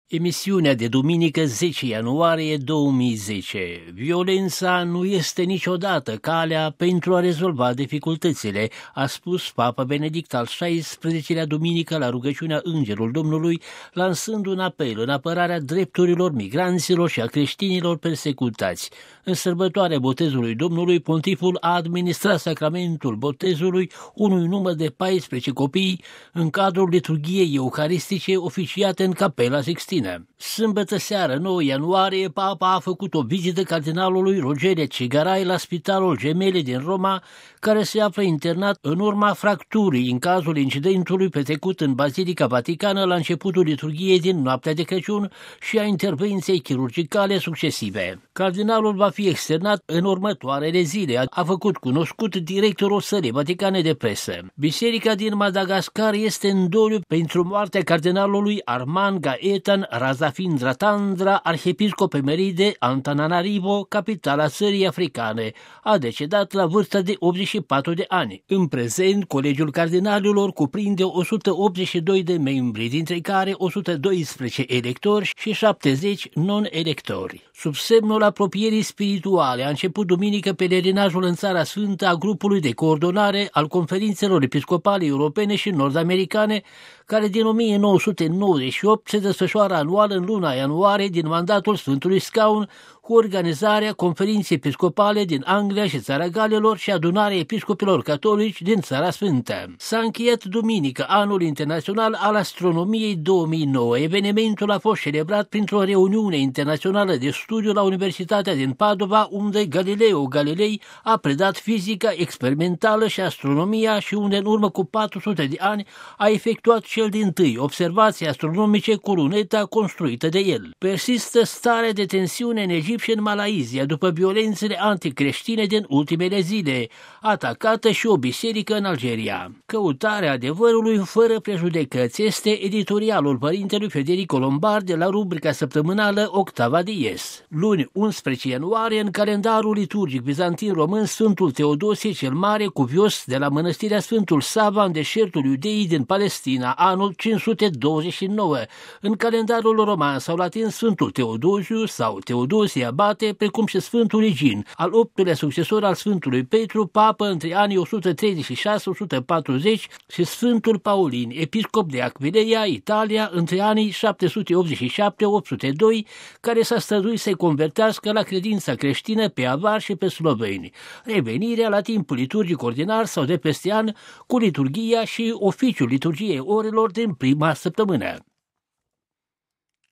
Emisiunea de duminică 10 ianuarie 2010. Violența nu este niciodată calea pentru a rezolva dificultățile, a spus Papa Benedict al XVI-lea duminică la rugăciunea Îngerul Domnului, lansând un apel în apărarea drepturilor migranților și a creștinilor persecutați. În sărbătoarea botezului Domnului, pontiful a administrat sacramentul botezului unui număr de 14 copii în cadrul liturghiei eucaristice oficiate în Capela Sixtina. Sâmbătă seară, 9 ianuarie, Papa a făcut o vizită cardinalului Rogere Cegarai la Spitalul Gemele din Roma, care se află internat în urma fracturii în cazul incidentului petrecut în Bazilica Vaticană la începutul liturghiei din noaptea de Crăciun și a intervenției chirurgicale succesive. Cardinalul va fi externat în următoarele zile, a făcut cunoscut directorul Sălii Vaticane de Presă. Biserica din Madagascar este în doliu pentru moartea cardinalului Armand Gaetan Razafindra Tandra, arhiepiscop emerit de Antananarivo, capitala țării africane. A decedat la vârsta de 84 de ani. În prezent, Colegiul Cardinalilor cuprinde 182 de membri, dintre care 112 electori și 70 non-electori. Sub semnul apropierii spirituale a început duminică pelerinajul în Țara Sfântă a grupului de coordonare al conferințelor episcopale europene și nord-americane, care din 1998 se desfășoară anual în luna ianuarie din mandatul Sfântului Scaun, cu organizarea conferinței episcopale din Anglia și Țara Galilor și adunarea episcopilor catolici din Țara Sfântă. S-a încheiat duminică Anul Internațional al Astronomiei 2009. Evenimentul a fost celebrat printr-o reuniune internațională de studiu la Universitatea din Padova, unde Galileo Galilei a predat fizica experimentală și astronomia și unde în urmă cu 400 de ani a efectuat cel dintâi observații astronomice cu luneta construită de el. Persistă starea de tensiune în Egipt și în Malaizia după violențele anticreștine din ultimele zile, atacată și o biserică în Algeria. Căutarea adevărului fără prejudecăți este editorialul părintelui Federico Lombardi de la rubrica săptămânală Octava Dies. Luni 11 ianuarie, în calendarul liturgic bizantin român, Sfântul Teodosie cel Mare, cuvios de la mănăstirea Sfântul Sava în deșertul Iudeii din Palestina, anul 529. În calendarul roman sau latin, Sfântul Teodosiu sau Teodosie Abate, precum și Sfântul Egin, al 8-lea succesor al Sfântului Petru, papă între anii 136-140, și Sfântul Paulin, episcop de Aquileia, Italia, între anii 787-802, care s-a străduit să-i convertească la credința creștină pe avari și pe sloveni. Revenirea la timpul liturgic ordinar sau de peste an, cu liturghia și oficiul liturgiei orelor din prima săptămână.